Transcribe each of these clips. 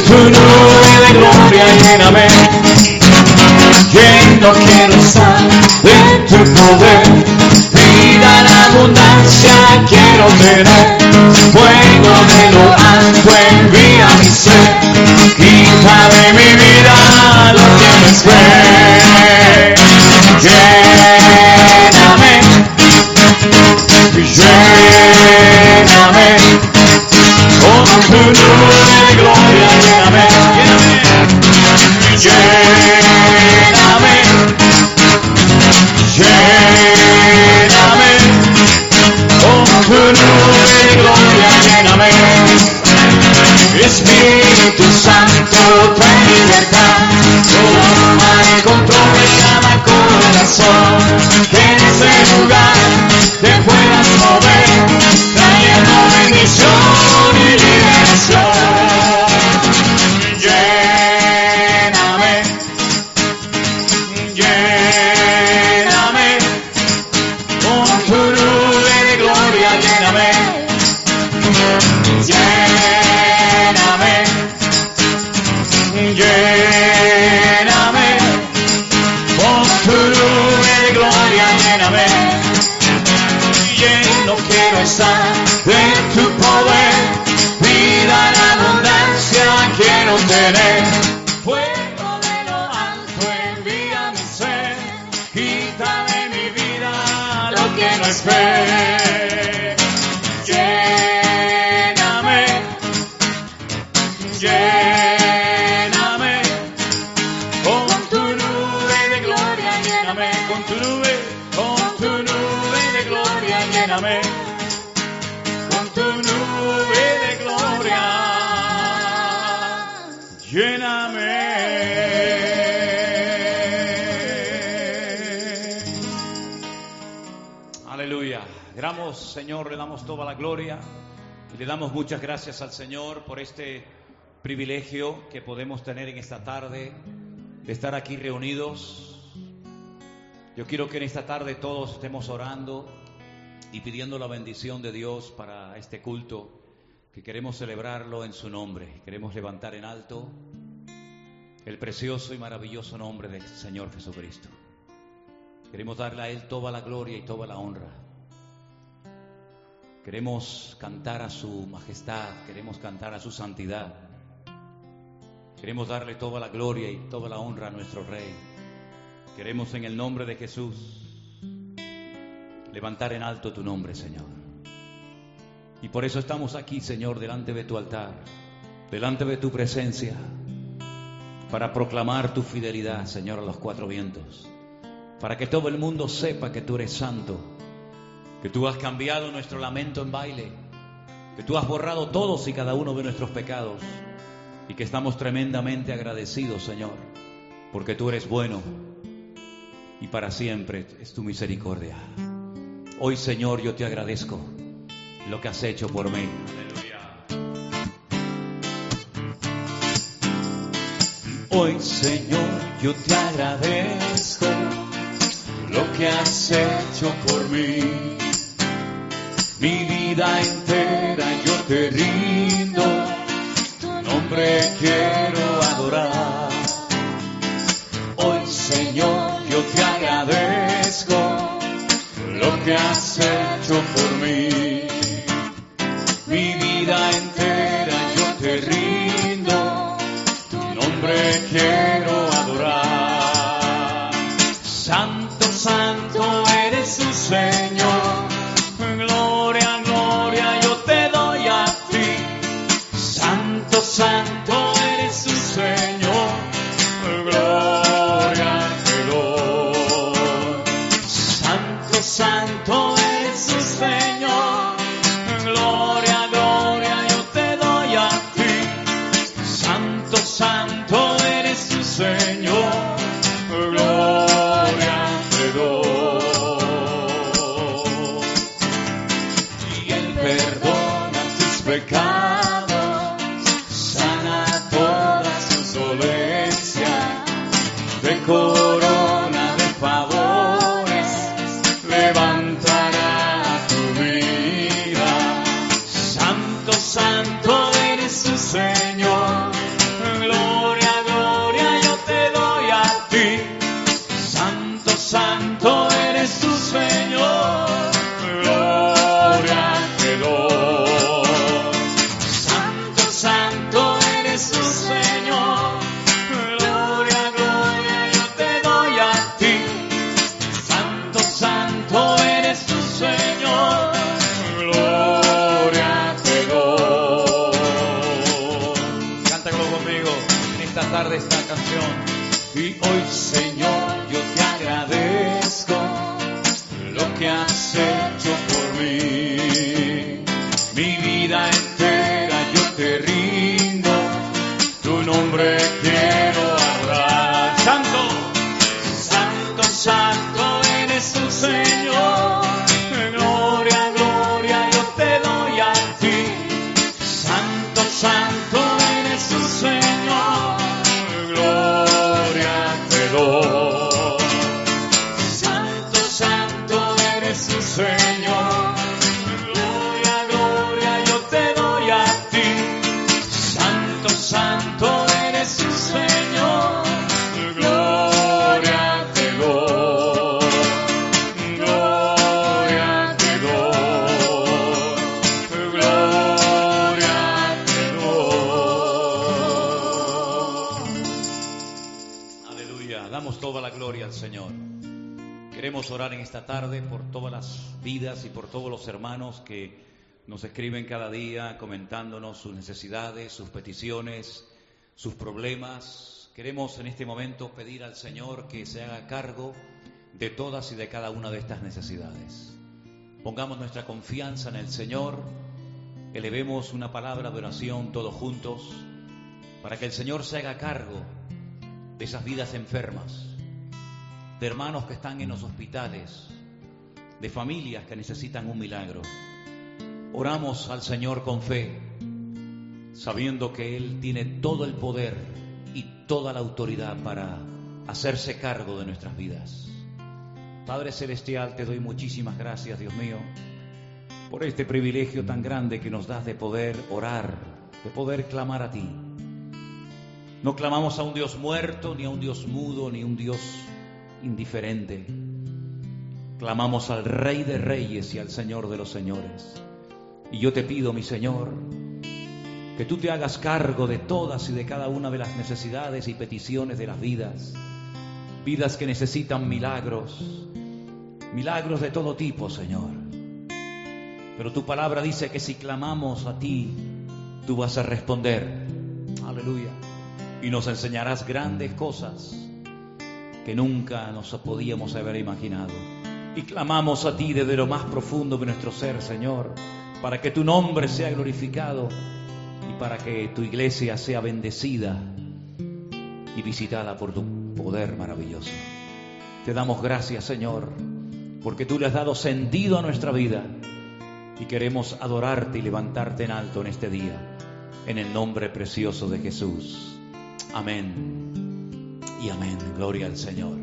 tu nube de gloria lléname. Lleno quiero estar de tu poder, vida en abundancia quiero tener. Fuego de lo alto envía mi ser, quita de mi vida lo que me espera. Lléname, lléname, con tu nube de gloria lléname, lléname, lléname, con tu nube de gloria lléname. Espíritu Santo, trae libertad, toma el control de cada corazón, que en ese lugar te puedas mover, trayendo bendición y liberación. Lléname, lléname, con tu nube de gloria lléname. Lléname, lléname, con tu nube de gloria lléname. Lleno quiero estar de tu poder, vida en abundancia quiero tener. Fuego de lo alto envía mi ser, quita de mi vida lo que no espera. Lléname, con tu nube de gloria lléname, con tu nube de gloria lléname, con tu nube de gloria lléname. Aleluya. Damos, Señor, le damos toda la gloria y le damos muchas gracias al Señor por este privilegio que podemos tener en esta tarde de estar aquí reunidos. Yo quiero que en esta tarde todos estemos orando y pidiendo la bendición de Dios para este culto, que queremos celebrarlo en su nombre. Queremos levantar en alto el precioso y maravilloso nombre del Señor Jesucristo. Queremos darle a Él toda la gloria y toda la honra. Queremos cantar a su majestad, queremos cantar a su santidad. Queremos darle toda la gloria y toda la honra a nuestro Rey. Queremos en el nombre de Jesús levantar en alto tu nombre, Señor. Y por eso estamos aquí, Señor, delante de tu altar, delante de tu presencia, para proclamar tu fidelidad, Señor, a los cuatro vientos, para que todo el mundo sepa que tú eres santo, que tú has cambiado nuestro lamento en baile, que tú has borrado todos y cada uno de nuestros pecados, y que estamos tremendamente agradecidos, Señor, porque tú eres bueno y para siempre es tu misericordia. Hoy, Señor, yo te agradezco lo que has hecho por mí. Aleluya. Hoy, Señor, yo te agradezco lo que has hecho por mí. Mi vida entera yo te rindo, nombre quiero adorar. Hoy, Señor, yo te agradezco lo que has hecho por mí. Mi vida entera yo te rindo, tu nombre quiero adorar. Santo, santo eres tu Señor, gloria, gloria yo te doy a ti. Santo, santo eres tu Señor, gloria te doy. Santo, santo eres tu Señor, gloria, gloria yo te doy a ti. Santo, santo eres tu Señor, gloria te doy. Y Él perdona tus pecados, sana todas tus dolencias, te corona de favores, levantará tu vida. Santo, santo eres tu Señor, canción. Y hoy, Señor, yo te agradezco lo que has hecho por mí. Mi vida entera yo te rindo, tu nombre quiero adorar. Santo, santo, santo eres tu Señor. Gloria, gloria yo te doy a ti. Santo, santo eres tu Señor. Gloria te doy. Santo, santo eres tu Señor. Gloria, gloria yo te doy a ti. Santo, santo eres tu Señor. Gloria te doy. Gloria te doy. Gloria te doy. Aleluya. Damos toda la gloria al Señor. Queremos orar en esta tarde por todas las vidas y por todos los hermanos que nos escriben cada día comentándonos sus necesidades, sus peticiones, sus problemas. Queremos en este momento pedir al Señor que se haga cargo de todas y de cada una de estas necesidades. Pongamos nuestra confianza en el Señor, elevemos una palabra de oración todos juntos para que el Señor se haga cargo de esas vidas enfermas, de hermanos que están en los hospitales, de familias que necesitan un milagro. Oramos al Señor con fe, sabiendo que Él tiene todo el poder y toda la autoridad para hacerse cargo de nuestras vidas. Padre Celestial, te doy muchísimas gracias, Dios mío, por este privilegio tan grande que nos das de poder orar, de poder clamar a ti. No clamamos a un Dios muerto, ni a un Dios mudo, ni a un Dios indiferente. Clamamos al Rey de Reyes y al Señor de los Señores. Y yo te pido, mi Señor, que tú te hagas cargo de todas y de cada una de las necesidades y peticiones de las vidas. Vidas que necesitan milagros, milagros de todo tipo, Señor. Pero tu palabra dice que si clamamos a ti, tú vas a responder. Aleluya. Y nos enseñarás grandes cosas que nunca nos podíamos haber imaginado. Y clamamos a ti desde lo más profundo de nuestro ser, Señor, para que tu nombre sea glorificado y para que tu iglesia sea bendecida y visitada por tu poder maravilloso. Te damos gracias, Señor, porque tú le has dado sentido a nuestra vida y queremos adorarte y levantarte en alto en este día, en el nombre precioso de Jesús. Amén y amén. Gloria al Señor.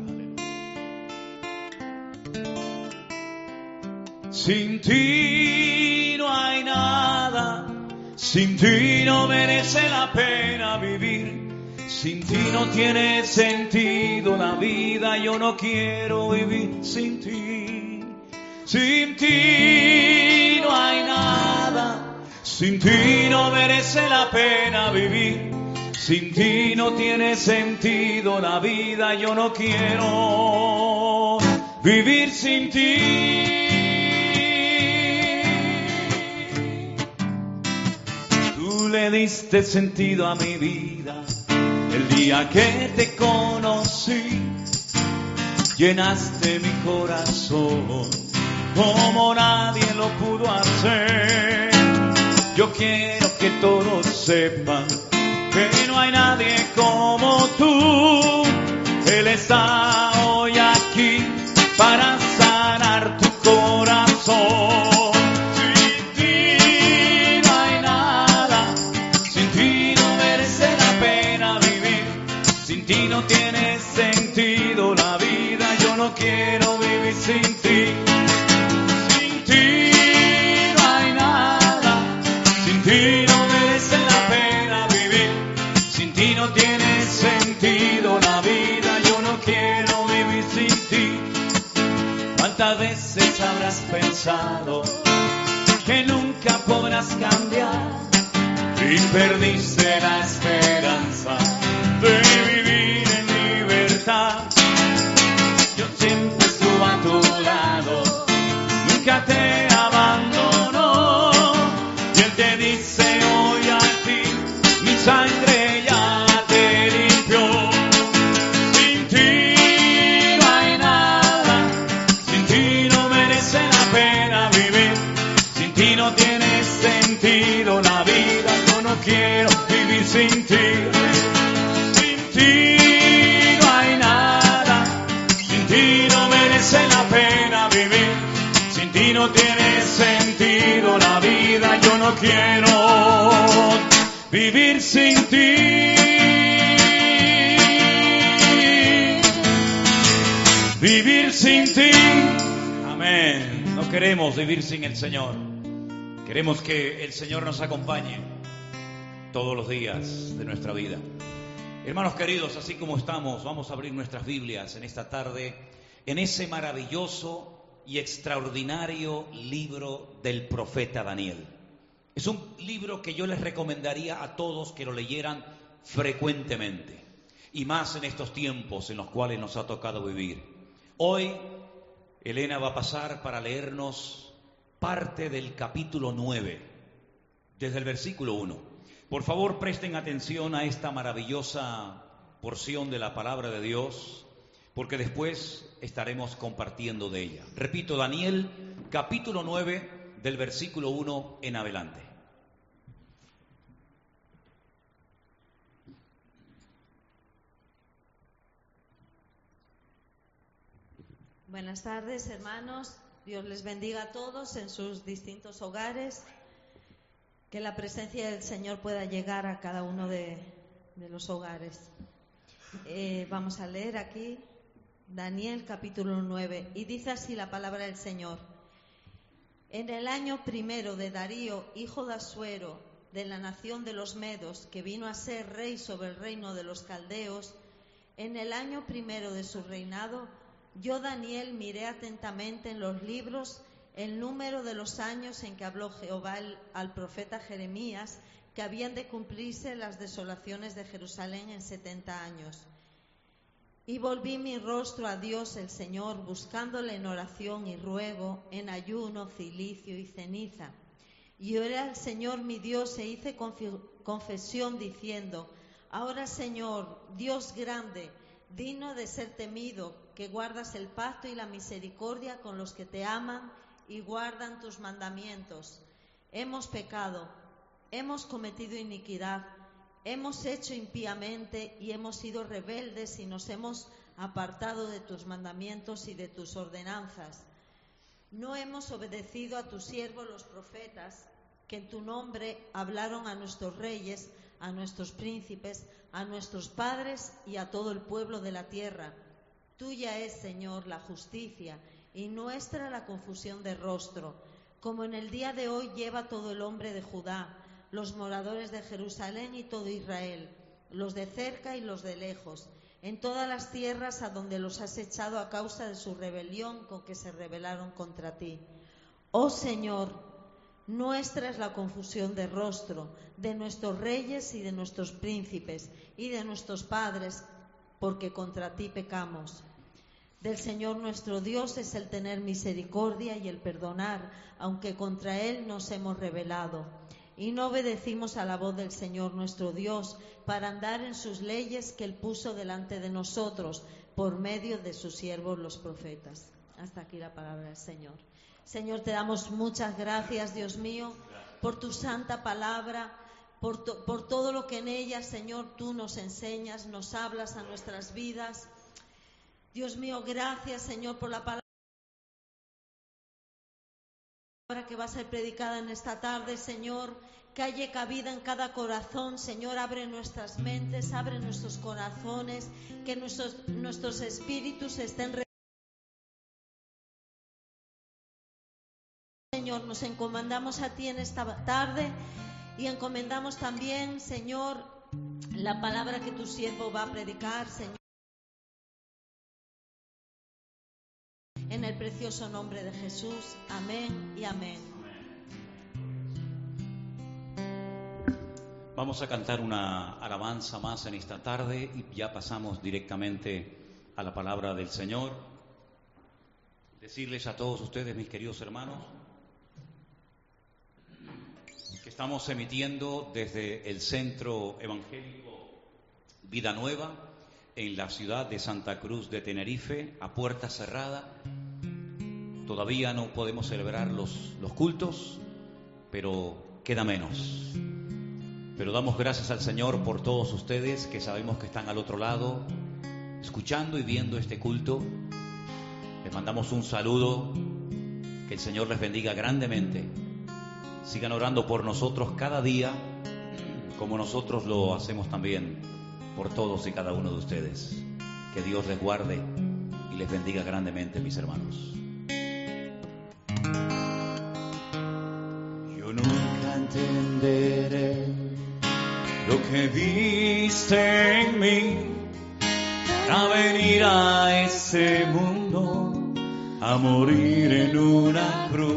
Sin ti no hay nada, sin ti no merece la pena vivir, sin ti no tiene sentido la vida, yo no quiero vivir sin ti. Sin ti no hay nada, sin ti no merece la pena vivir, sin ti no tiene sentido la vida, yo no quiero vivir sin ti. Tú le diste sentido a mi vida el día que te conocí, llenaste mi corazón como nadie lo pudo hacer. Yo quiero que todos sepan que no hay nadie como tú. Él está hoy aquí para sanar tu corazón. Sin ti no hay nada, sin ti no merece la pena vivir, sin ti no tiene sentido la vida, yo no quiero vivir sin ti. Sin ti no hay nada, sin ti no merece la pena vivir, sin ti no tiene sentido la vida, yo no quiero vivir sin ti. ¿Cuántas veces habrás pensado que nunca podrás cambiar y perdiste la esperanza de vivir en libertad? Yo siempre estuve a tu lado, nunca te abandonó, y Él te dice hoy a ti, mi sangre ya te limpió. quiero vivir sin ti. Sin ti no hay nada, sin ti no merece la pena vivir, sin ti no tiene sentido la vida. Yo no quiero vivir sin ti. Vivir sin ti. Amén. No queremos vivir sin el Señor. Queremos que el Señor nos acompañe todos los días de nuestra vida. Hermanos queridos, así como estamos, vamos a abrir nuestras Biblias en esta tarde en ese maravilloso y extraordinario libro del profeta Daniel. Es un libro que yo les recomendaría a todos que lo leyeran frecuentemente, y más en estos tiempos en los cuales nos ha tocado vivir. Hoy Elena va a pasar para leernos parte del capítulo 9, desde el versículo 1. Por favor, presten atención a esta maravillosa porción de la palabra de Dios, porque después estaremos compartiendo de ella. Repito, Daniel, capítulo 9, del versículo 1 en adelante. Buenas tardes, hermanos. Dios les bendiga a todos en sus distintos hogares. Que la presencia del Señor pueda llegar a cada uno de los hogares. Vamos a leer aquí Daniel capítulo 9. Y dice así la palabra del Señor. En el año primero de Darío, hijo de Asuero, de la nación de los Medos, que vino a ser rey sobre el reino de los caldeos, en el año primero de su reinado, yo, Daniel, miré atentamente en los libros el número de los años en que habló Jehová al profeta Jeremías, que habían de cumplirse las desolaciones de Jerusalén en 70 años. Y volví mi rostro a Dios el Señor, buscándole en oración y ruego, en ayuno, cilicio y ceniza. Y oré al Señor mi Dios e hice confesión diciendo: ahora, Señor, Dios grande, digno de ser temido, que guardas el pacto y la misericordia con los que te aman y guardan tus mandamientos. Hemos pecado, hemos cometido iniquidad, hemos hecho impíamente y hemos sido rebeldes y nos hemos apartado de tus mandamientos y de tus ordenanzas. No hemos obedecido a tus siervos los profetas, que en tu nombre hablaron a nuestros reyes, a nuestros príncipes, a nuestros padres y a todo el pueblo de la tierra. Tuya es, Señor, la justicia, y nuestra la confusión de rostro, como en el día de hoy lleva todo el hombre de Judá, los moradores de Jerusalén y todo Israel, los de cerca y los de lejos, en todas las tierras a donde los has echado a causa de su rebelión con que se rebelaron contra ti. Oh Señor, nuestra es la confusión de rostro, de nuestros reyes y de nuestros príncipes y de nuestros padres, porque contra ti pecamos. Del Señor nuestro Dios es el tener misericordia y el perdonar, aunque contra Él nos hemos rebelado. Y no obedecimos a la voz del Señor nuestro Dios para andar en sus leyes que Él puso delante de nosotros por medio de sus siervos los profetas. Hasta aquí la palabra del Señor. Señor, te damos muchas gracias, Dios mío, por tu santa palabra, por todo lo que en ella, Señor, tú nos enseñas, nos hablas a nuestras vidas. Dios mío, gracias, Señor, por la palabra que va a ser predicada en esta tarde, Señor, que haya cabida en cada corazón. Señor, abre nuestras mentes, abre nuestros corazones, que nuestros espíritus estén. Señor, nos encomendamos a ti en esta tarde y encomendamos también, Señor, la palabra que tu siervo va a predicar, Señor. En el precioso nombre de Jesús. Amén y amén. Vamos a cantar una alabanza más en esta tarde y ya pasamos directamente a la palabra del Señor. Decirles a todos ustedes, mis queridos hermanos, que estamos emitiendo desde el Centro Evangélico Vida Nueva en la ciudad de Santa Cruz de Tenerife, a puerta cerrada. Todavía no podemos celebrar los cultos, pero queda menos. pero damos gracias al Señor por todos ustedes que sabemos que están al otro lado, escuchando y viendo este culto. Les mandamos un saludo, que el Señor les bendiga grandemente. Sigan orando por nosotros cada día, como nosotros lo hacemos también por todos y cada uno de ustedes. Que Dios les guarde y les bendiga grandemente, mis hermanos. Yo nunca entenderé lo que viste en mí para venir a este mundo a morir en una cruz.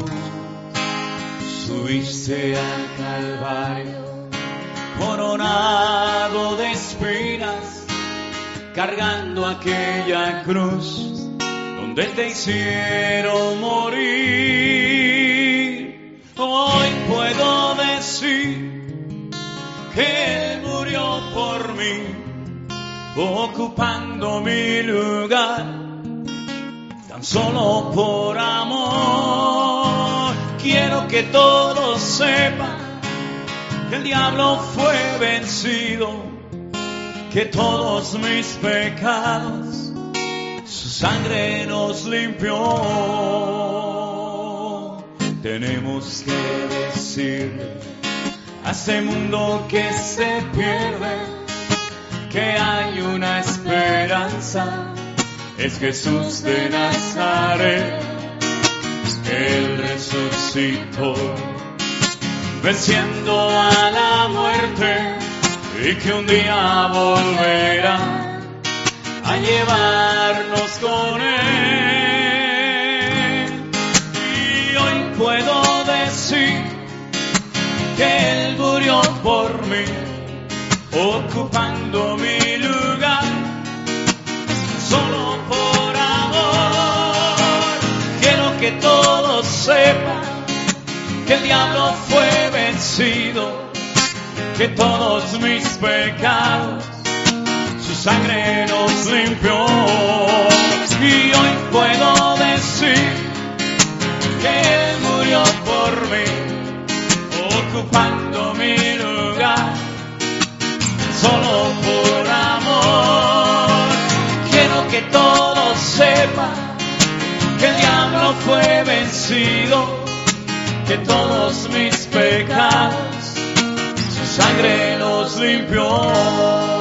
Subiste al Calvario coronado de espinas, cargando aquella cruz donde te hicieron morir. Hoy puedo decir que Él murió por mí, ocupando mi lugar, tan solo por amor. Quiero que todos sepan que el diablo fue vencido, que todos mis pecados su sangre nos limpió. Tenemos que decirle a este mundo que se pierde que hay una esperanza, es Jesús de Nazaret. Él resucitó, venciendo a la muerte, y que un día volverá a llevarnos con Él. Y hoy puedo decir que Él murió por mí, ocupando mi lugar, solo por amor. Quiero que todos sepan que el diablo fue vencido, que todos mis pecados su sangre nos limpió. Y hoy puedo decir que Él murió por mí, ocupando mi lugar, solo por amor. Quiero que todos sepan que el diablo fue vencido, que todos mis pecados su sangre los limpió.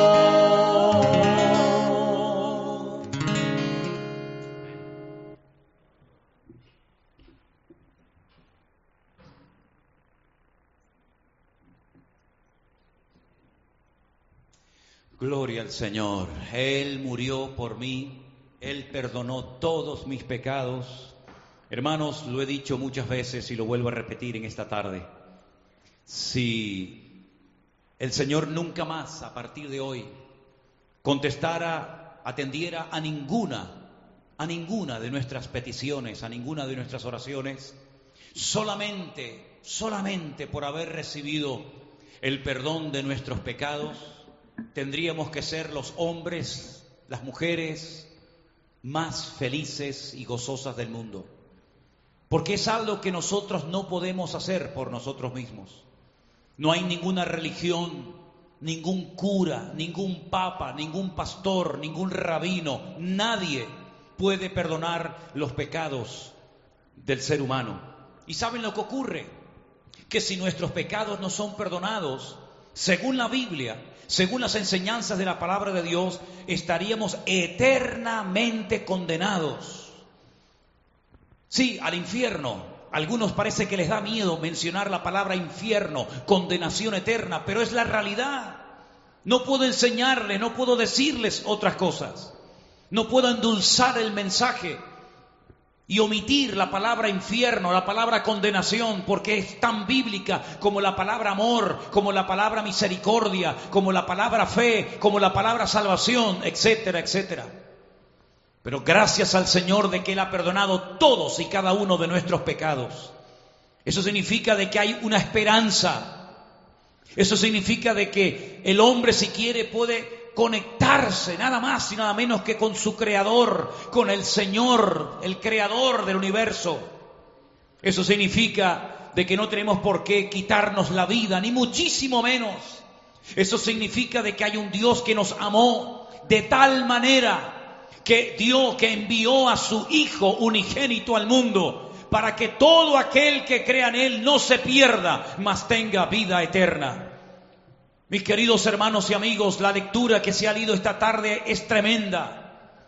Gloria al Señor. Él murió por mí, Él perdonó todos mis pecados. Hermanos, lo he dicho muchas veces y lo vuelvo a repetir en esta tarde. Si el Señor nunca más, a partir de hoy, atendiera a ninguna de nuestras peticiones, a ninguna de nuestras oraciones, solamente por haber recibido el perdón de nuestros pecados, tendríamos que ser los hombres, las mujeres más felices y gozosas del mundo. Porque es algo que nosotros no podemos hacer por nosotros mismos. No hay ninguna religión, ningún cura, ningún papa, ningún pastor, ningún rabino, nadie puede perdonar los pecados del ser humano. ¿Y saben lo que ocurre? Que si nuestros pecados no son perdonados, según la Biblia, según las enseñanzas de la palabra de Dios, estaríamos eternamente condenados. Sí, al infierno. A algunos parece que les da miedo mencionar la palabra infierno, condenación eterna, pero es la realidad. No puedo enseñarles, no puedo decirles otras cosas. No puedo endulzar el mensaje y omitir la palabra infierno, la palabra condenación, porque es tan bíblica como la palabra amor, como la palabra misericordia, como la palabra fe, como la palabra salvación, etcétera, etcétera. Pero gracias al Señor de que Él ha perdonado todos y cada uno de nuestros pecados. Eso significa de que hay una esperanza. Eso significa de que el hombre, si quiere, puede conectarse nada más y nada menos que con su Creador, con el Señor, el Creador del universo. Eso significa de que no tenemos por qué quitarnos la vida, ni muchísimo menos Eso significa de que hay un Dios que nos amó de tal manera que envió a su Hijo unigénito al mundo para que todo aquel que crea en Él no se pierda, mas tenga vida eterna. Mis queridos hermanos y amigos, la lectura que se ha leído esta tarde es tremenda.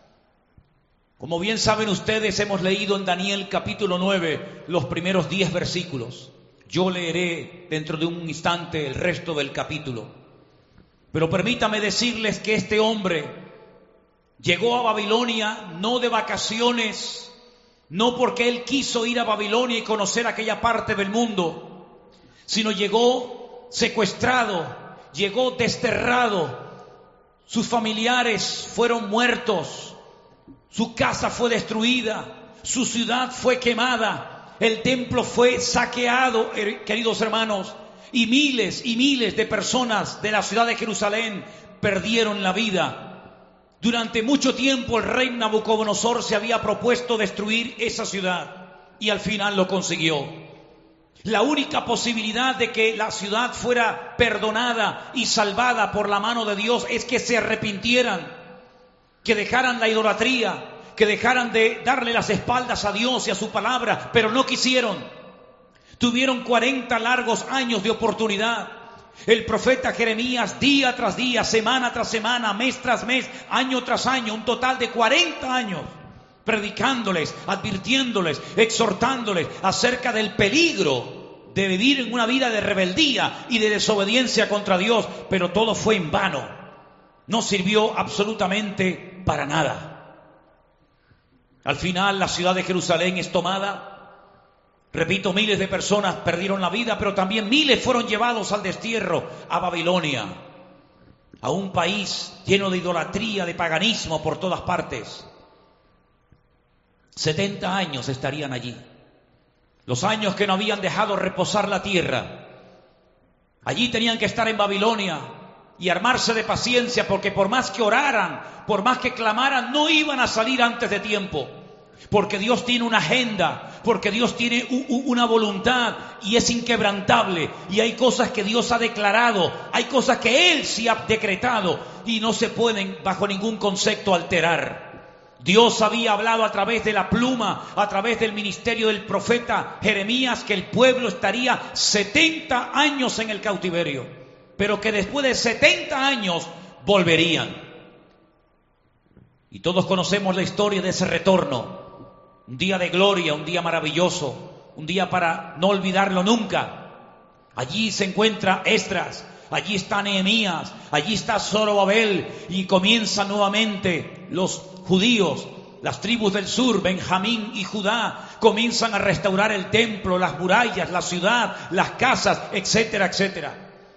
Como bien saben ustedes, hemos leído en Daniel capítulo 9 los primeros 10 versículos. Yo leeré dentro de un instante el resto del capítulo. Pero permítame decirles que este hombre llegó a Babilonia no de vacaciones, no porque él quiso ir a Babilonia y conocer aquella parte del mundo, sino llegó secuestrado, llegó desterrado, sus familiares fueron muertos, su casa fue destruida, su ciudad fue quemada, el templo fue saqueado, queridos hermanos, y miles de personas de la ciudad de Jerusalén perdieron la vida. Durante mucho tiempo el rey Nabucodonosor se había propuesto destruir esa ciudad y al final lo consiguió. La única posibilidad de que la ciudad fuera perdonada y salvada por la mano de Dios es que se arrepintieran, que dejaran la idolatría, que dejaran de darle las espaldas a Dios y a su palabra, pero no quisieron. Tuvieron 40 largos años de oportunidad. El profeta Jeremías, día tras día, semana tras semana, mes tras mes, año tras año, un total de 40 años, predicándoles, advirtiéndoles, exhortándoles acerca del peligro de vivir en una vida de rebeldía y de desobediencia contra Dios, pero todo fue en vano. No sirvió absolutamente para nada. Al final la ciudad de Jerusalén es tomada. Repito, miles de personas perdieron la vida, pero también miles fueron llevados al destierro a Babilonia, a un país lleno de idolatría, de paganismo por todas partes. 70 años estarían allí, los años que no habían dejado reposar la tierra. Allí tenían que estar en Babilonia y armarse de paciencia, porque por más que oraran, por más que clamaran, no iban a salir antes de tiempo. Porque Dios tiene una agenda, porque Dios tiene una voluntad y es inquebrantable. Y hay cosas que Dios ha declarado, hay cosas que Él sí ha decretado y no se pueden bajo ningún concepto alterar. Dios había hablado a través de la pluma, a través del ministerio del profeta Jeremías, que el pueblo estaría 70 años en el cautiverio, pero que después de 70 años volverían. Y todos conocemos la historia de ese retorno. Un día de gloria, un día maravilloso, un día para no olvidarlo nunca. Allí se encuentra Esdras, allí está Nehemías, allí está Zorobabel y comienzan nuevamente los judíos, las tribus del sur, Benjamín y Judá, comienzan a restaurar el templo, las murallas, la ciudad, las casas, etcétera, etcétera.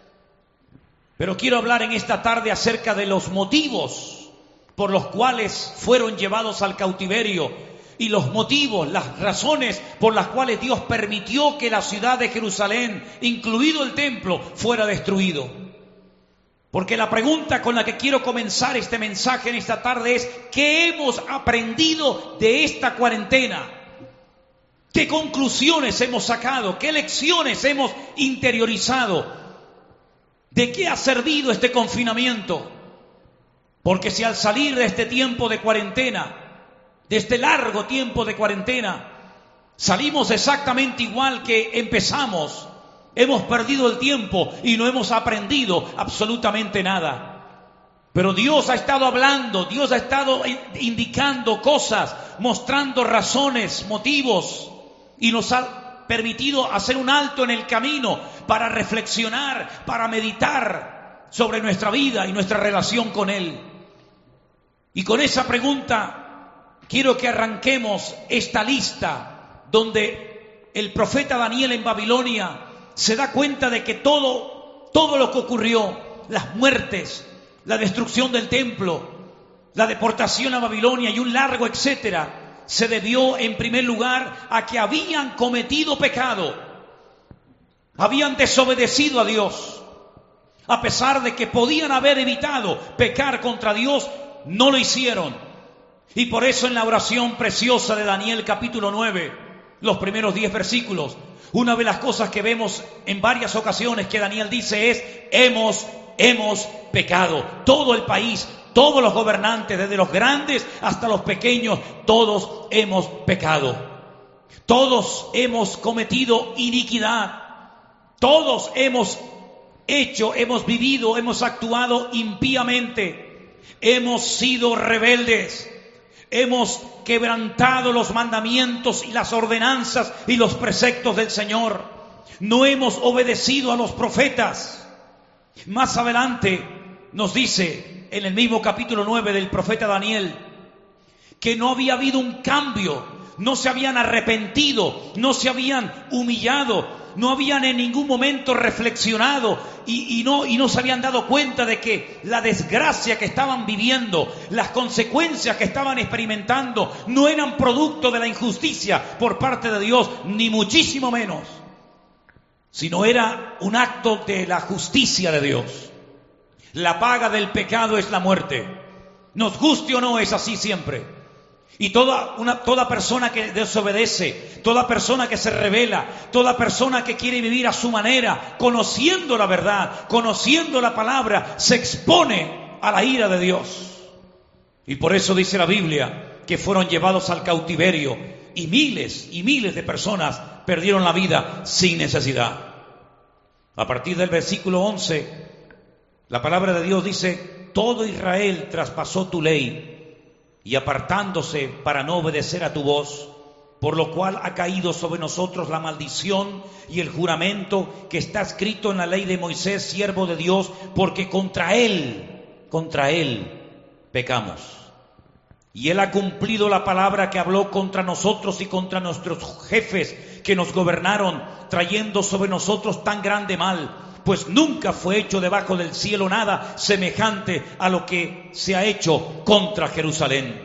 Pero quiero hablar en esta tarde acerca de los motivos por los cuales fueron llevados al cautiverio y los motivos, las razones por las cuales Dios permitió que la ciudad de Jerusalén, incluido el templo, fuera destruido. Porque la pregunta con la que quiero comenzar este mensaje en esta tarde es: ¿qué hemos aprendido de esta cuarentena? ¿Qué conclusiones hemos sacado? ¿Qué lecciones hemos interiorizado? ¿De qué ha servido este confinamiento? Porque si al salir de este tiempo de cuarentena, de este largo tiempo de cuarentena, salimos exactamente igual que empezamos, hemos perdido el tiempo y no hemos aprendido absolutamente nada. Pero Dios ha estado hablando, Dios ha estado indicando cosas, mostrando razones, motivos, y nos ha permitido hacer un alto en el camino para reflexionar, para meditar sobre nuestra vida y nuestra relación con Él. Y con esa pregunta quiero que arranquemos esta lista donde el profeta Daniel en Babilonia se da cuenta de que todo lo que ocurrió, las muertes, la destrucción del templo, la deportación a Babilonia y un largo etcétera, se debió en primer lugar a que habían cometido pecado, habían desobedecido a Dios. A pesar de que podían haber evitado pecar contra Dios, no lo hicieron. Y por eso en la oración preciosa de Daniel capítulo 9, los primeros 10 versículos, una de las cosas que vemos en varias ocasiones que Daniel dice es: hemos hemos pecado. Todo el país, todos los gobernantes, desde los grandes hasta los pequeños, todos hemos pecado. Todos hemos cometido iniquidad. Todos hemos vivido, hemos actuado impíamente. Hemos sido rebeldes. Hemos quebrantado los mandamientos y las ordenanzas y los preceptos del Señor. No hemos obedecido a los profetas. Más adelante nos dice en el mismo capítulo 9 del profeta Daniel que no había habido un cambio, no se habían arrepentido, no se habían humillado, no habían en ningún momento reflexionado y no se habían dado cuenta de que la desgracia que estaban viviendo, las consecuencias que estaban experimentando, no eran producto de la injusticia por parte de Dios, ni muchísimo menos, sino era un acto de la justicia de Dios. La paga del pecado es la muerte. Nos guste o no, es así siempre. Y toda persona que desobedece, toda persona que se rebela, toda persona que quiere vivir a su manera, conociendo la verdad, conociendo la palabra, se expone a la ira de Dios. Y por eso dice la Biblia que fueron llevados al cautiverio y miles de personas perdieron la vida sin necesidad. A partir del versículo 11, la palabra de Dios dice: todo Israel traspasó tu ley y apartándose para no obedecer a tu voz, por lo cual ha caído sobre nosotros la maldición y el juramento que está escrito en la ley de Moisés, siervo de Dios, porque contra él pecamos. Y él ha cumplido la palabra que habló contra nosotros y contra nuestros jefes que nos gobernaron, trayendo sobre nosotros tan grande mal, pues nunca fue hecho debajo del cielo nada semejante a lo que se ha hecho contra Jerusalén.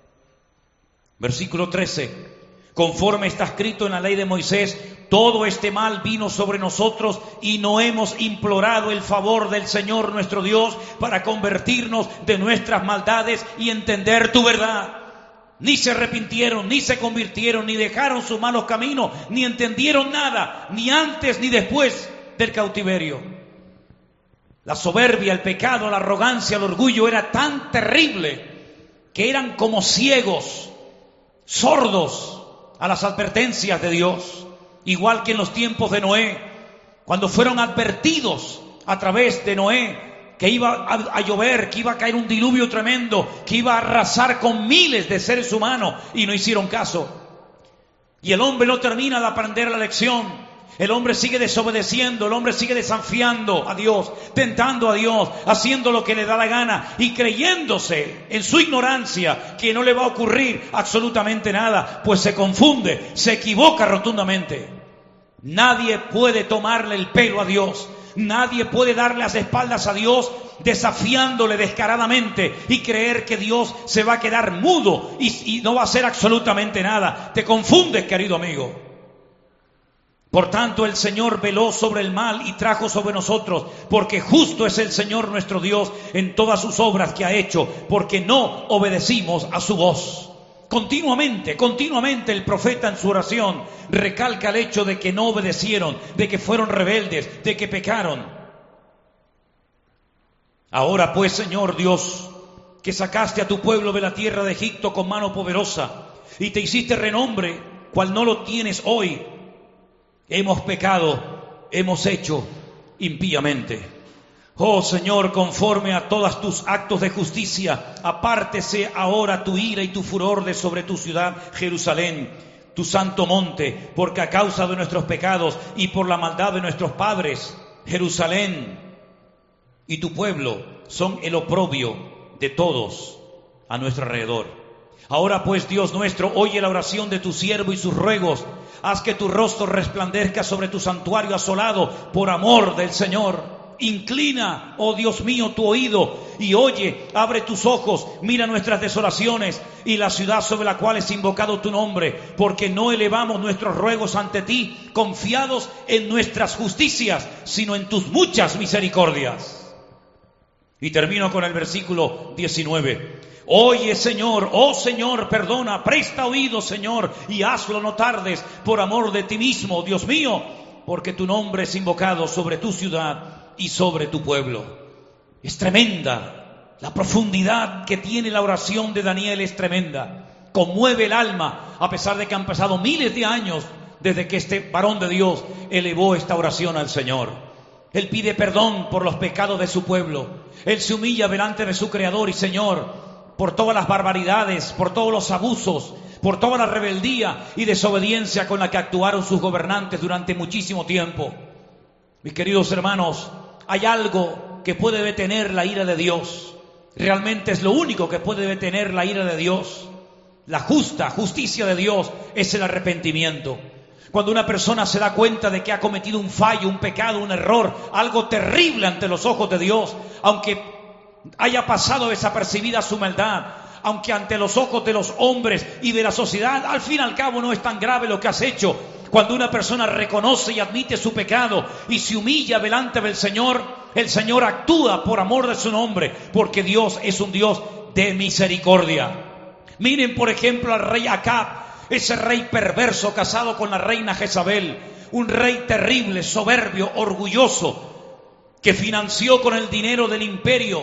Versículo 13. Conforme está escrito en la ley de Moisés, todo este mal vino sobre nosotros y no hemos implorado el favor del Señor nuestro Dios para convertirnos de nuestras maldades y entender tu verdad. Ni se arrepintieron, ni se convirtieron, ni dejaron sus malos caminos, ni entendieron nada, ni antes ni después del cautiverio. La soberbia, el pecado, la arrogancia, el orgullo era tan terrible que eran como ciegos, sordos a las advertencias de Dios, igual que en los tiempos de Noé, cuando fueron advertidos a través de Noé que iba a llover, que iba a caer un diluvio tremendo, que iba a arrasar con miles de seres humanos, y no hicieron caso. Y el hombre no termina de aprender la lección. El hombre sigue desobedeciendo, el hombre sigue desafiando a Dios, tentando a Dios, haciendo lo que le da la gana y creyéndose en su ignorancia que no le va a ocurrir absolutamente nada, pues se confunde, se equivoca rotundamente. Nadie puede tomarle el pelo a Dios, nadie puede darle las espaldas a Dios desafiándole descaradamente y creer que Dios se va a quedar mudo y no va a hacer absolutamente nada. Te confundes, querido amigo. Por tanto, el Señor veló sobre el mal y trajo sobre nosotros, porque justo es el Señor nuestro Dios en todas sus obras que ha hecho, porque no obedecimos a su voz. Continuamente el profeta en su oración recalca el hecho de que no obedecieron, de que fueron rebeldes, de que pecaron. Ahora pues, Señor Dios, que sacaste a tu pueblo de la tierra de Egipto con mano poderosa y te hiciste renombre, cual no lo tienes hoy, hemos pecado, hemos hecho impíamente. Oh Señor, conforme a todos tus actos de justicia, apártese ahora tu ira y tu furor de sobre tu ciudad Jerusalén, tu santo monte, porque a causa de nuestros pecados y por la maldad de nuestros padres, Jerusalén y tu pueblo son el oprobio de todos a nuestro alrededor. Ahora pues, Dios nuestro, oye la oración de tu siervo y sus ruegos. Haz que tu rostro resplandezca sobre tu santuario asolado por amor del Señor. Inclina, oh Dios mío, tu oído y oye, abre tus ojos, mira nuestras desolaciones y la ciudad sobre la cual es invocado tu nombre, porque no elevamos nuestros ruegos ante ti, confiados en nuestras justicias, sino en tus muchas misericordias. Y termino con el versículo 19. Oye, Señor, oh Señor, perdona, presta oído, Señor, y hazlo, no tardes, por amor de ti mismo, Dios mío, porque tu nombre es invocado sobre tu ciudad y sobre tu pueblo. Es tremenda. La profundidad que tiene la oración de Daniel es tremenda. Conmueve el alma, a pesar de que han pasado miles de años desde que este varón de Dios elevó esta oración al Señor. Él pide perdón por los pecados de su pueblo. Él se humilla delante de su Creador y Señor por todas las barbaridades, por todos los abusos, por toda la rebeldía y desobediencia con la que actuaron sus gobernantes durante muchísimo tiempo. Mis queridos hermanos, hay algo que puede detener la ira de Dios. Realmente es lo único que puede detener la ira de Dios. La justicia de Dios es el arrepentimiento. Cuando una persona se da cuenta de que ha cometido un fallo, un pecado, un error, algo terrible ante los ojos de Dios, aunque haya pasado desapercibida su maldad, aunque ante los ojos de los hombres y de la sociedad, al fin y al cabo no es tan grave lo que has hecho. Cuando una persona reconoce y admite su pecado y se humilla delante del Señor, el Señor actúa por amor de su nombre, porque Dios es un Dios de misericordia. Miren, por ejemplo, al rey Acab, ese rey perverso casado con la reina Jezabel, un rey terrible, soberbio, orgulloso, que financió con el dinero del imperio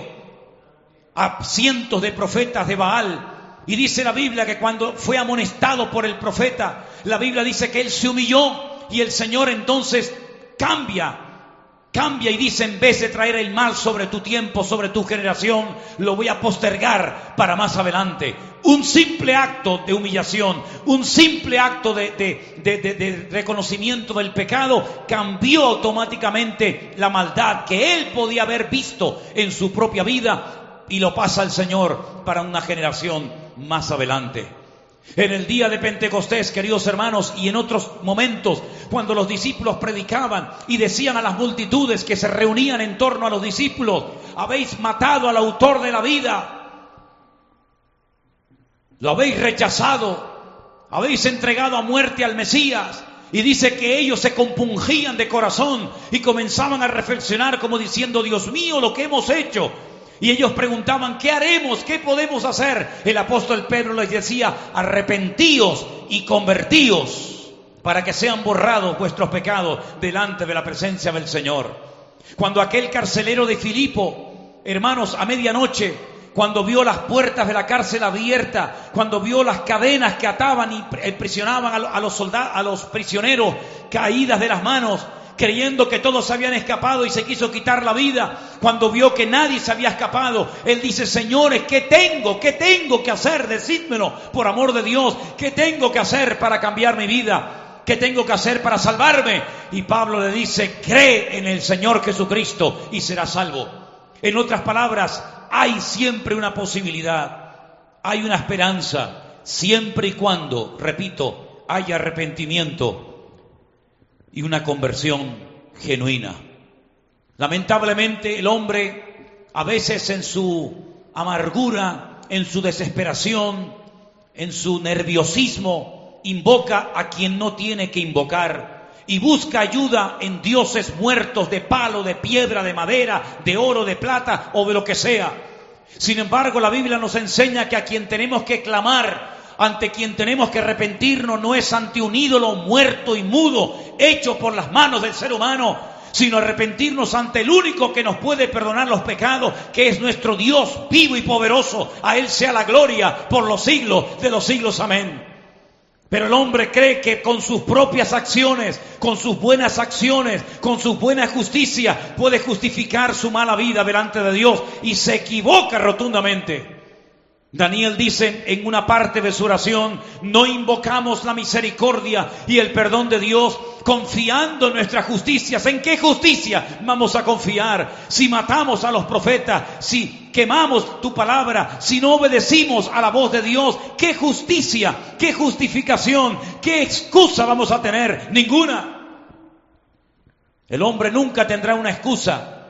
a cientos de profetas de Baal. Y dice la Biblia que cuando fue amonestado por el profeta, la Biblia dice que él se humilló y el Señor entonces cambia y dice: en vez de traer el mal sobre tu tiempo, sobre tu generación, lo voy a postergar para más adelante. Un simple acto de humillación, un simple acto de reconocimiento del pecado cambió automáticamente la maldad que él podía haber visto en su propia vida, y lo pasa al Señor para una generación más adelante. En el día de Pentecostés, queridos hermanos, y en otros momentos, cuando los discípulos predicaban y decían a las multitudes que se reunían en torno a los discípulos: habéis matado al autor de la vida, lo habéis rechazado, habéis entregado a muerte al Mesías. Y dice que ellos se compungían de corazón y comenzaban a reflexionar como diciendo: Dios mío, lo que hemos hecho. Y ellos preguntaban: ¿qué haremos? ¿Qué podemos hacer? El apóstol Pedro les decía: arrepentíos y convertíos para que sean borrados vuestros pecados delante de la presencia del Señor. Cuando aquel carcelero de Filipo, hermanos, a medianoche, cuando vio las puertas de la cárcel abiertas, cuando vio las cadenas que ataban y prisionaban a los soldados, a los prisioneros caídas de las manos, creyendo que todos habían escapado, y se quiso quitar la vida, cuando vio que nadie se había escapado, él dice: señores, ¿qué tengo que hacer? Decídmelo, por amor de Dios. ¿Qué tengo que hacer para cambiar mi vida? ¿Qué tengo que hacer para salvarme? Y Pablo le dice: cree en el Señor Jesucristo y serás salvo. En otras palabras, hay siempre una posibilidad, hay una esperanza, siempre y cuando, repito, haya arrepentimiento y una conversión genuina. Lamentablemente el hombre, a veces en su amargura, en su desesperación, en su nerviosismo, invoca a quien no tiene que invocar y busca ayuda en dioses muertos de palo, de piedra, de madera, de oro, de plata o de lo que sea. Sin embargo, la Biblia nos enseña que a quien tenemos que clamar, ante quien tenemos que arrepentirnos, no es ante un ídolo muerto y mudo, hecho por las manos del ser humano, sino arrepentirnos ante el único que nos puede perdonar los pecados, que es nuestro Dios vivo y poderoso. A Él sea la gloria por los siglos de los siglos. Amén. Pero el hombre cree que con sus propias acciones, con sus buenas acciones, con su buena justicia, puede justificar su mala vida delante de Dios, y se equivoca rotundamente. Daniel dice en una parte de su oración: no invocamos la misericordia y el perdón de Dios confiando en nuestras justicias. ¿En qué justicia vamos a confiar? Si matamos a los profetas, si quemamos tu palabra, si no obedecimos a la voz de Dios, ¿qué justicia, qué justificación, qué excusa vamos a tener? Ninguna. El hombre nunca tendrá una excusa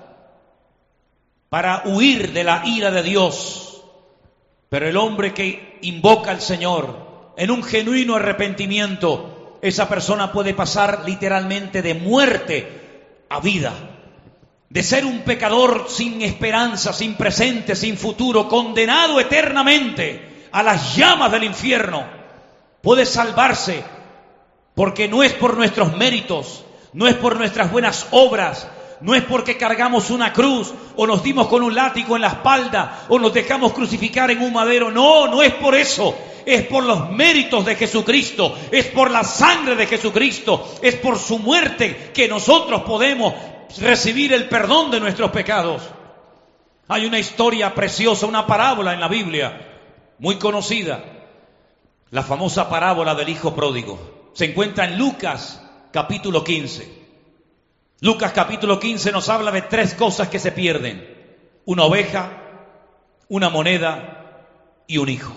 para huir de la ira de Dios. Pero el hombre que invoca al Señor en un genuino arrepentimiento, esa persona puede pasar literalmente de muerte a vida. De ser un pecador sin esperanza, sin presente, sin futuro, condenado eternamente a las llamas del infierno, puede salvarse, porque no es por nuestros méritos, no es por nuestras buenas obras, No es porque cargamos una cruz o nos dimos con un látigo en la espalda o nos dejamos crucificar en un madero. No, no es por eso. Es por los méritos de Jesucristo, es por la sangre de Jesucristo, es por su muerte que nosotros podemos recibir el perdón de nuestros pecados. Hay una historia preciosa, una parábola en la Biblia, muy conocida, la famosa parábola del hijo pródigo. Se encuentra en Lucas capítulo 15. Lucas capítulo 15 nos habla de 3 cosas que se pierden: una oveja, una moneda y un hijo.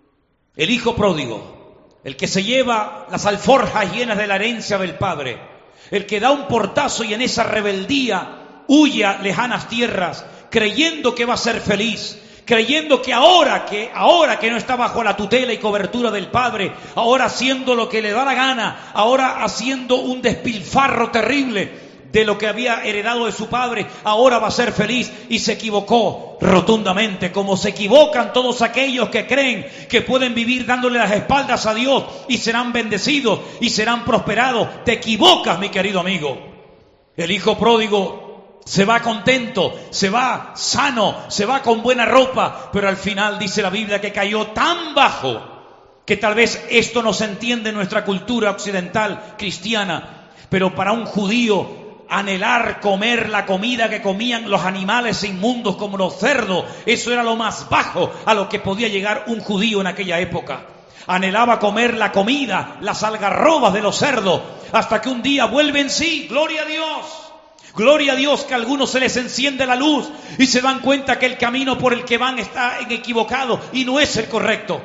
El hijo pródigo, el que se lleva las alforjas llenas de la herencia del padre, el que da un portazo y en esa rebeldía huye a lejanas tierras, creyendo que va a ser feliz, creyendo que ahora que no está bajo la tutela y cobertura del padre, ahora haciendo lo que le da la gana, ahora haciendo un despilfarro terrible de lo que había heredado de su padre, ahora va a ser feliz, y se equivocó rotundamente, como se equivocan todos aquellos que creen que pueden vivir dándole las espaldas a Dios y serán bendecidos y serán prosperados. Te equivocas, mi querido amigo. El hijo pródigo se va contento, se va sano, se va con buena ropa, pero al final dice la Biblia que cayó tan bajo que tal vez esto no se entiende en nuestra cultura occidental cristiana, pero para un judío anhelar comer la comida que comían los animales inmundos como los cerdos, eso era lo más bajo a lo que podía llegar un judío en aquella época. Anhelaba comer la comida, las algarrobas de los cerdos, hasta que un día vuelve en sí. ¡Gloria a Dios! Gloria a Dios, que a algunos se les enciende la luz y se dan cuenta que el camino por el que van está equivocado y no es el correcto.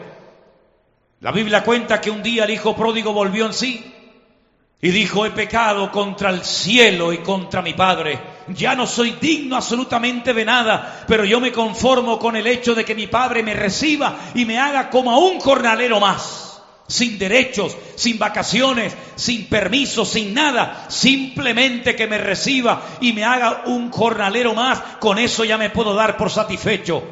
La Biblia cuenta que un día el hijo pródigo volvió en sí y dijo: he pecado contra el cielo y contra mi padre. Ya no soy digno absolutamente de nada, pero yo me conformo con el hecho de que mi padre me reciba y me haga como a un jornalero más, sin derechos, sin vacaciones, sin permiso, sin nada, simplemente que me reciba y me haga un jornalero más. Con eso ya me puedo dar por satisfecho.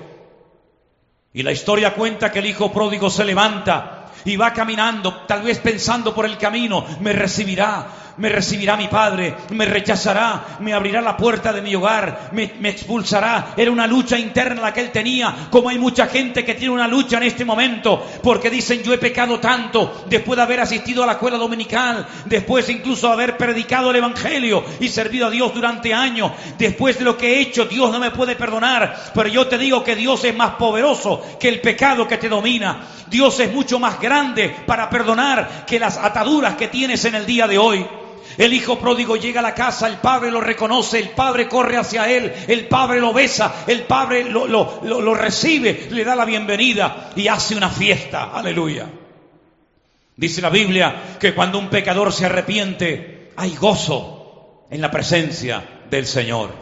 Y la historia cuenta que el hijo pródigo se levanta y va caminando, tal vez pensando por el camino: me recibirá mi padre, me rechazará, me abrirá la puerta de mi hogar, me expulsará. Era una lucha interna la que él tenía, como hay mucha gente que tiene una lucha en este momento, porque dicen: yo he pecado tanto, después de haber asistido a la escuela dominical, después incluso de haber predicado el evangelio y servido a Dios durante años, después de lo que he hecho, Dios no me puede perdonar. Pero yo te digo que Dios es más poderoso que el pecado que te domina. Dios es mucho más grande para perdonar que las ataduras que tienes en el día de hoy. El hijo pródigo llega a la casa, el padre lo reconoce, el padre corre hacia él, el padre lo besa, el padre lo recibe, le da la bienvenida y hace una fiesta. Aleluya. Dice la Biblia que cuando un pecador se arrepiente, hay gozo en la presencia del Señor.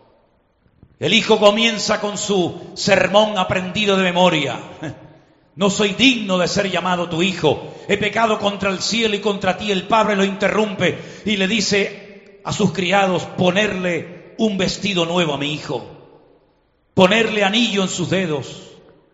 El hijo comienza con su sermón aprendido de memoria. No soy digno de ser llamado tu hijo. He pecado contra el cielo y contra ti. El padre lo interrumpe y le dice a sus criados: ponerle un vestido nuevo a mi hijo, ponerle anillo en sus dedos,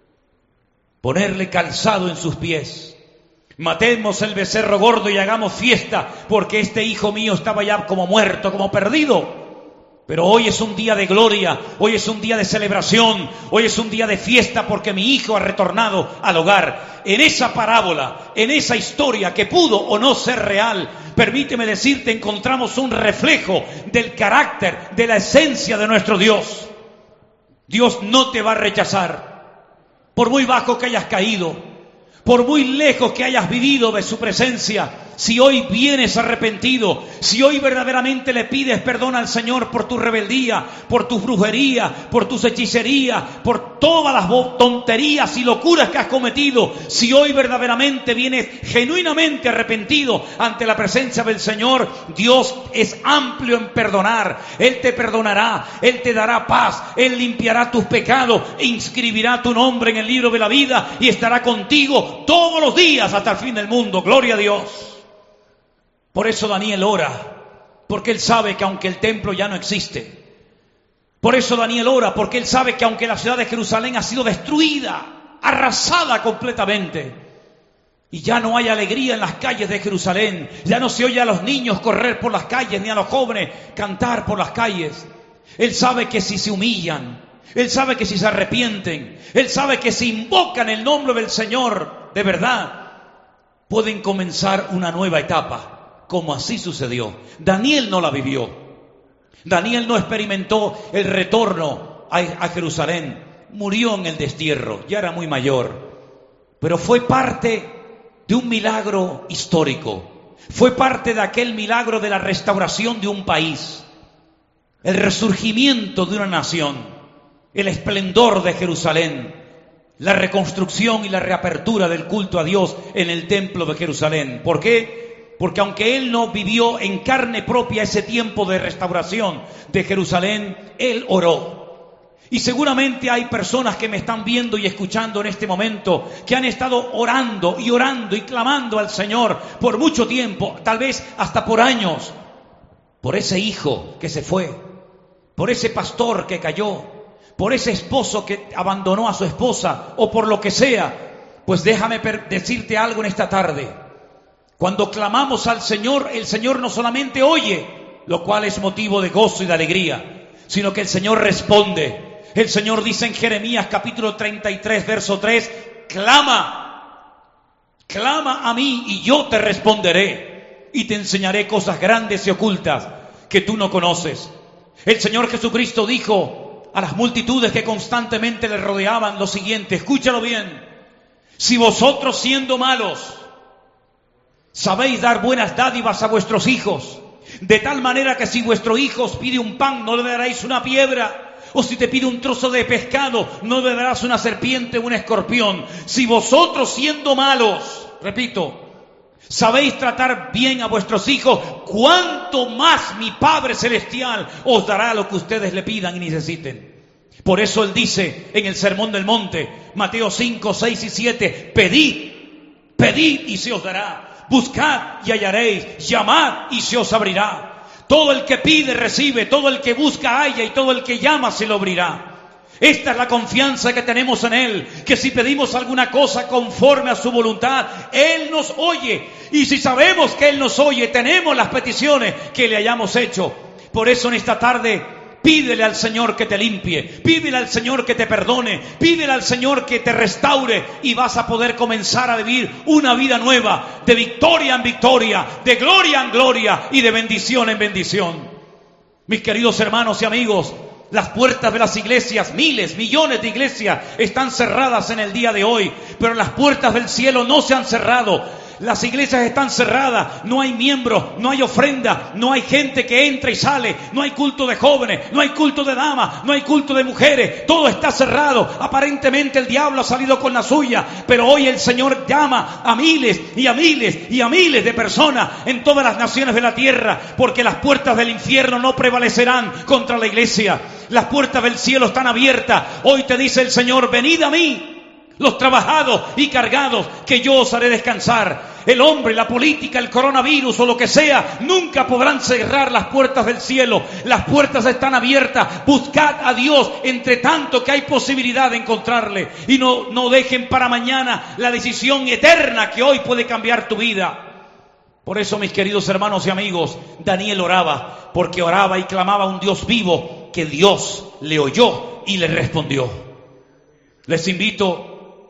ponerle calzado en sus pies. Matemos el becerro gordo y hagamos fiesta, porque este hijo mío estaba ya como muerto, como perdido. Pero hoy es un día de gloria, hoy es un día de celebración, hoy es un día de fiesta, porque mi hijo ha retornado al hogar. En esa parábola, en esa historia que pudo o no ser real, permíteme decirte, encontramos un reflejo del carácter, de la esencia de nuestro Dios. Dios no te va a rechazar, por muy bajo que hayas caído, por muy lejos que hayas vivido de su presencia. Si hoy vienes arrepentido, si hoy verdaderamente le pides perdón al Señor por tu rebeldía, por tu brujería, por tus hechicerías, por todas las tonterías y locuras que has cometido, si hoy verdaderamente vienes genuinamente arrepentido ante la presencia del Señor, Dios es amplio en perdonar. Él te perdonará, Él te dará paz, Él limpiará tus pecados, inscribirá tu nombre en el libro de la vida y estará contigo todos los días hasta el fin del mundo. Gloria a Dios. Por eso Daniel ora, porque él sabe que aunque el templo ya no existe, por eso Daniel ora, porque él sabe que aunque la ciudad de Jerusalén ha sido destruida, arrasada completamente, Y ya no hay alegría en las calles de Jerusalén. Ya no se oye a los niños correr por las calles, ni a los jóvenes cantar por las calles. Él sabe que si se humillan, Él sabe que si se arrepienten, Él sabe que si invocan el nombre del Señor de verdad, pueden comenzar una nueva etapa, como así sucedió. Daniel no la vivió. Daniel no experimentó el retorno a Jerusalén. Murió en el destierro, ya era muy mayor. Pero fue parte de un milagro histórico. Fue parte de aquel milagro de la restauración de un país, el resurgimiento de una nación, el esplendor de Jerusalén, la reconstrucción y la reapertura del culto a Dios en el templo de Jerusalén. ¿Por qué? Porque aunque él no vivió en carne propia ese tiempo de restauración de Jerusalén, él oró. Y seguramente hay personas que me están viendo y escuchando en este momento que han estado orando y clamando al Señor por mucho tiempo, tal vez hasta por años, por ese hijo que se fue, por ese pastor que cayó, por ese esposo que abandonó a su esposa o por lo que sea. Pues déjame decirte algo en esta tarde. Cuando clamamos al Señor, el Señor no solamente oye, lo cual es motivo de gozo y de alegría, sino que el Señor responde. El Señor dice en Jeremías capítulo 33, verso 3, clama a mí y yo te responderé y te enseñaré cosas grandes y ocultas que tú no conoces. El Señor Jesucristo dijo a las multitudes que constantemente le rodeaban lo siguiente, escúchalo bien: si vosotros siendo malos sabéis dar buenas dádivas a vuestros hijos, de tal manera que si vuestro hijo os pide un pan no le daréis una piedra, o si te pide un trozo de pescado no le darás una serpiente o un escorpión. Si vosotros siendo malos, repito, sabéis tratar bien a vuestros hijos, cuánto más mi Padre Celestial os dará lo que ustedes le pidan y necesiten. Por eso Él dice en el Sermón del Monte, Mateo 5, 6 y 7, pedid y se os dará, buscad y hallaréis, llamad y se os abrirá. Todo el que pide recibe, todo el que busca halla y todo el que llama se lo abrirá. Esta es la confianza que tenemos en Él, que si pedimos alguna cosa conforme a su voluntad, Él nos oye. Y si sabemos que Él nos oye, tenemos las peticiones que le hayamos hecho. Por eso en esta tarde, pídele al Señor que te limpie, pídele al Señor que te perdone, pídele al Señor que te restaure y vas a poder comenzar a vivir una vida nueva, de victoria en victoria, de gloria en gloria y de bendición en bendición. Mis queridos hermanos y amigos, las puertas de las iglesias, miles, millones de iglesias están cerradas en el día de hoy, pero las puertas del cielo no se han cerrado. Las iglesias están cerradas, no hay miembros, no hay ofrenda, no hay gente que entra y sale, no hay culto de jóvenes, no hay culto de damas, no hay culto de mujeres, todo está cerrado. Aparentemente el diablo ha salido con la suya, pero hoy el Señor llama a miles y a miles y a miles de personas en todas las naciones de la tierra, porque las puertas del infierno no prevalecerán contra la iglesia. Las puertas del cielo están abiertas. Hoy te dice el Señor, venid a mí, los trabajados y cargados, que yo os haré descansar. El hombre, la política, el coronavirus o lo que sea, nunca podrán cerrar las puertas del cielo. Las puertas están abiertas. Buscad a Dios entre tanto que hay posibilidad de encontrarle. Y no dejen para mañana la decisión eterna que hoy puede cambiar tu vida. Por eso, mis queridos hermanos y amigos, Daniel oraba, porque oraba y clamaba a un Dios vivo, que Dios le oyó y le respondió. Les invito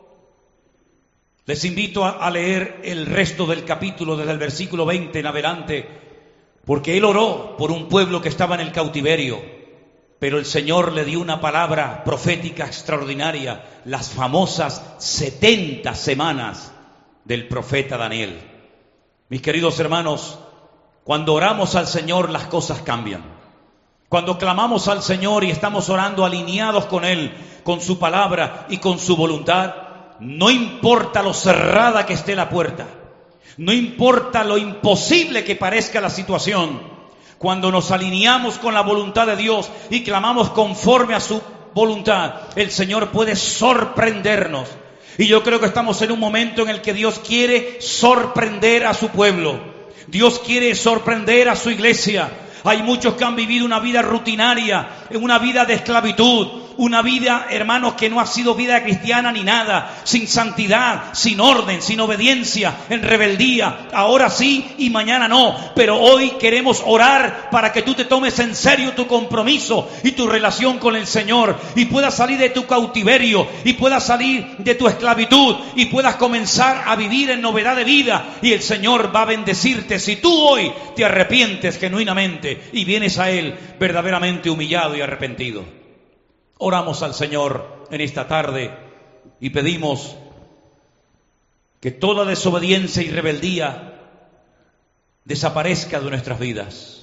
a leer el resto del capítulo desde el versículo 20 en adelante, porque él oró por un pueblo que estaba en el cautiverio, pero el Señor le dio una palabra profética extraordinaria, las famosas 70 semanas del profeta Daniel. Mis queridos hermanos, cuando oramos al Señor las cosas cambian. Cuando clamamos al Señor y estamos orando alineados con Él, con su palabra y con su voluntad, no importa lo cerrada que esté la puerta, no importa lo imposible que parezca la situación, cuando nos alineamos con la voluntad de Dios y clamamos conforme a su voluntad, el Señor puede sorprendernos. Y yo creo que estamos en un momento en el que Dios quiere sorprender a su pueblo. Dios quiere sorprender a su iglesia. Hay muchos que han vivido una vida rutinaria, una vida de esclavitud, una vida, hermanos, que no ha sido vida cristiana ni nada, sin santidad, sin orden, sin obediencia, en rebeldía, ahora sí y mañana no, pero hoy queremos orar para que tú te tomes en serio tu compromiso y tu relación con el Señor, y puedas salir de tu cautiverio, y puedas salir de tu esclavitud, y puedas comenzar a vivir en novedad de vida, y el Señor va a bendecirte si tú hoy te arrepientes genuinamente y vienes a Él verdaderamente humillado y arrepentido. Oramos al Señor en esta tarde y pedimos que toda desobediencia y rebeldía desaparezca de nuestras vidas.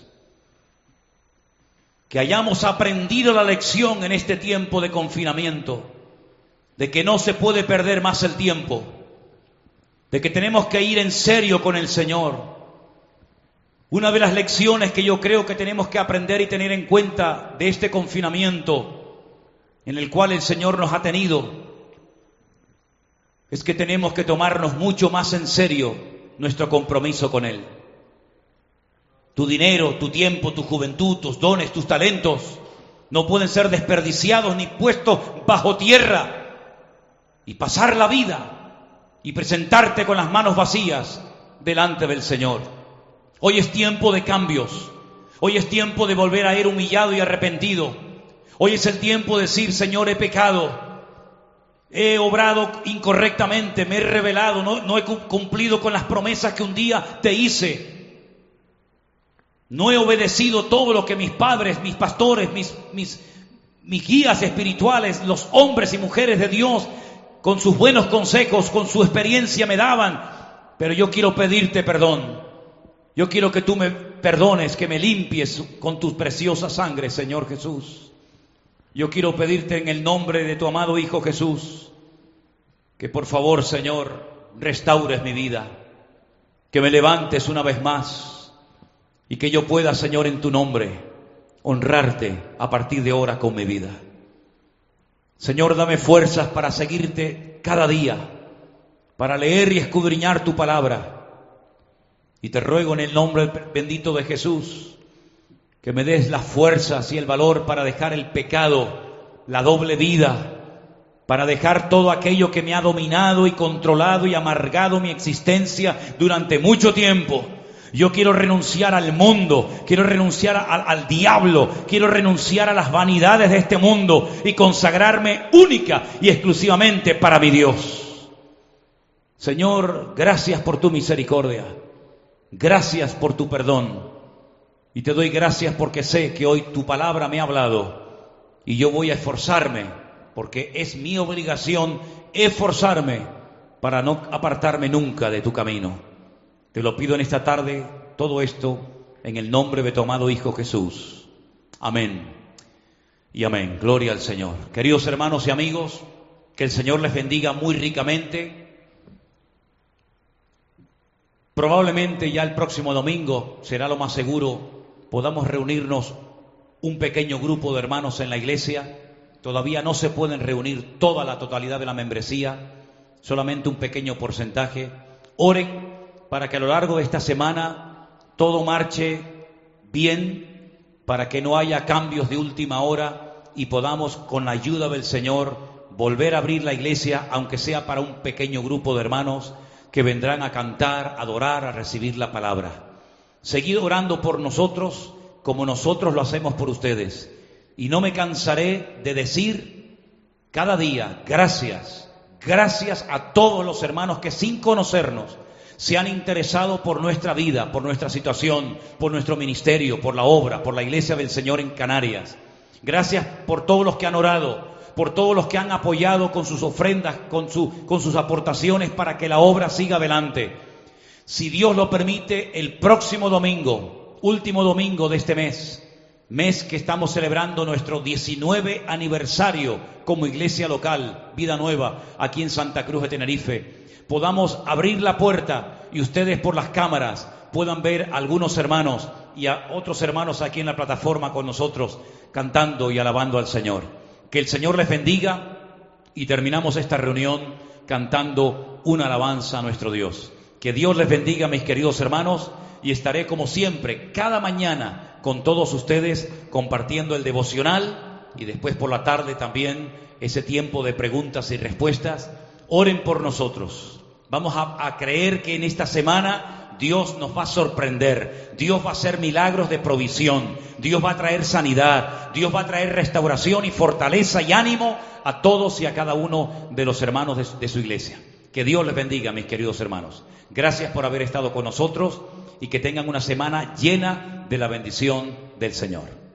Que hayamos aprendido la lección en este tiempo de confinamiento, de que no se puede perder más el tiempo, de que tenemos que ir en serio con el Señor. Una de las lecciones que yo creo que tenemos que aprender y tener en cuenta de este confinamiento en el cual el Señor nos ha tenido, es que tenemos que tomarnos mucho más en serio nuestro compromiso con Él. Tu dinero, tu tiempo, tu juventud, tus dones, tus talentos no pueden ser desperdiciados ni puestos bajo tierra y pasar la vida y presentarte con las manos vacías delante del Señor. Hoy es tiempo de cambios. Hoy es tiempo de volver a ir humillado y arrepentido. Hoy es el tiempo de decir: Señor, he pecado, he obrado incorrectamente, me he rebelado, no he cumplido con las promesas que un día te hice. No he obedecido todo lo que mis padres, mis pastores, mis guías espirituales, los hombres y mujeres de Dios, con sus buenos consejos, con su experiencia me daban. Pero yo quiero pedirte perdón. Yo quiero que tú me perdones, que me limpies con tu preciosa sangre, Señor Jesús. Yo quiero pedirte en el nombre de tu amado Hijo Jesús, que por favor, Señor, restaures mi vida, que me levantes una vez más y que yo pueda, Señor, en tu nombre, honrarte a partir de ahora con mi vida. Señor, dame fuerzas para seguirte cada día, para leer y escudriñar tu palabra. Y te ruego en el nombre bendito de Jesús que me des las fuerzas y el valor para dejar el pecado, la doble vida, para dejar todo aquello que me ha dominado y controlado y amargado mi existencia durante mucho tiempo. Yo quiero renunciar al mundo, quiero renunciar al diablo, quiero renunciar a las vanidades de este mundo y consagrarme única y exclusivamente para mi Dios. Señor, gracias por tu misericordia, gracias por tu perdón, y te doy gracias porque sé que hoy tu palabra me ha hablado y yo voy a esforzarme, porque es mi obligación esforzarme para no apartarme nunca de tu camino. Te lo pido en esta tarde, todo esto en el nombre de tu amado Hijo Jesús. Amén y amén. Gloria al Señor. Queridos hermanos y amigos, que el Señor les bendiga muy ricamente. Probablemente ya el próximo domingo, será lo más seguro, podamos reunirnos un pequeño grupo de hermanos en la iglesia. Todavía no se pueden reunir toda la totalidad de la membresía, solamente un pequeño porcentaje. Oren para que a lo largo de esta semana todo marche bien, para que no haya cambios de última hora y podamos, con la ayuda del Señor, volver a abrir la iglesia, aunque sea para un pequeño grupo de hermanos que vendrán a cantar, a adorar, a recibir la palabra. Seguid orando por nosotros como nosotros lo hacemos por ustedes. Y no me cansaré de decir cada día gracias, gracias a todos los hermanos que sin conocernos se han interesado por nuestra vida, por nuestra situación, por nuestro ministerio, por la obra, por la iglesia del Señor en Canarias. Gracias por todos los que han orado, por todos los que han apoyado con sus ofrendas, con sus aportaciones para que la obra siga adelante. Si Dios lo permite, el próximo domingo, último domingo de este mes que estamos celebrando nuestro 19 aniversario como iglesia local, Vida Nueva, aquí en Santa Cruz de Tenerife, podamos abrir la puerta y ustedes por las cámaras puedan ver a algunos hermanos y a otros hermanos aquí en la plataforma con nosotros cantando y alabando al Señor. Que el Señor les bendiga y terminamos esta reunión cantando una alabanza a nuestro Dios. Que Dios les bendiga, mis queridos hermanos, y estaré como siempre cada mañana con todos ustedes compartiendo el devocional y después por la tarde también ese tiempo de preguntas y respuestas. Oren por nosotros. Vamos a creer que en esta semana Dios nos va a sorprender. Dios va a hacer milagros de provisión. Dios va a traer sanidad. Dios va a traer restauración y fortaleza y ánimo a todos y a cada uno de los hermanos de su iglesia. Que Dios les bendiga, mis queridos hermanos. Gracias por haber estado con nosotros y que tengan una semana llena de la bendición del Señor.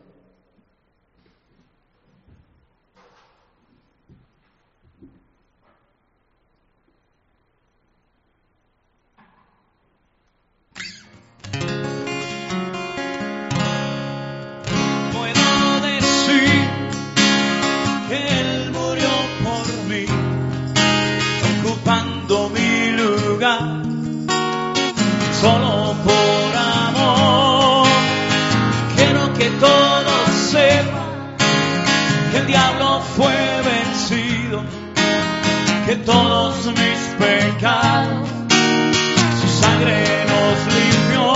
Solo por amor, quiero que todos sepan que el diablo fue vencido, que todos mis pecados su sangre nos limpió.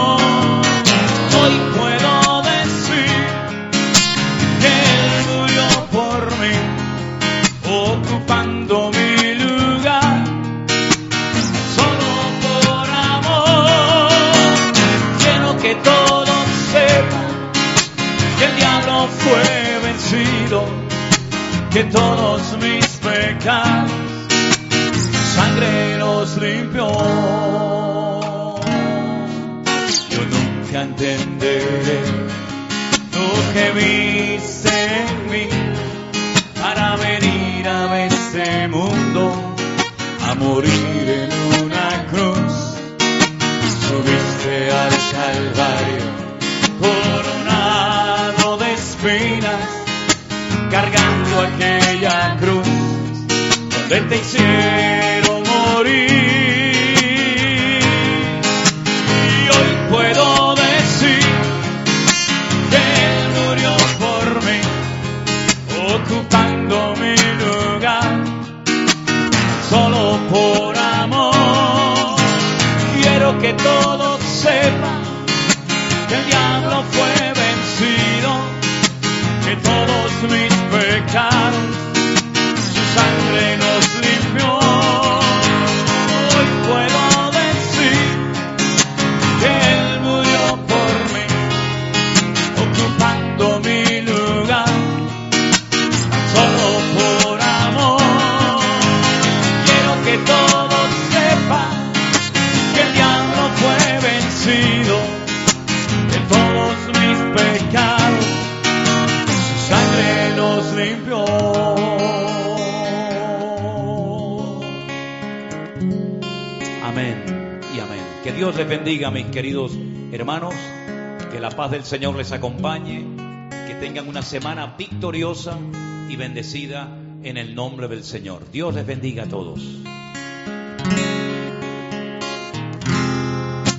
Hoy puedo decir que Él murió por mí, ocupando mi lugar. Que todos sepan que el diablo fue vencido, que todos mis pecados su sangre los limpió. Yo nunca entenderé lo que viste en mí para venir a este mundo a morir en una cruz. Subiste al Calvario coronado de espinas, cargando aquella cruz donde te hicieron morir. Y hoy puedo decir que Él murió por mí, ocupando mi lugar, solo por amor. Quiero que todos sepan que el diablo fue vencido, que todos mis pecados su sangre nos limpió. Hoy puedo decir que Él murió por mí, ocupando mi lugar, solo por amor. Quiero que todos sepan que el diablo fue vencido, que todos mis pecados su sangre los limpió. Amén y amén. Que Dios les bendiga, mis queridos hermanos. Que la paz del Señor les acompañe. Que tengan una semana victoriosa y bendecida en el nombre del Señor. Dios les bendiga a todos.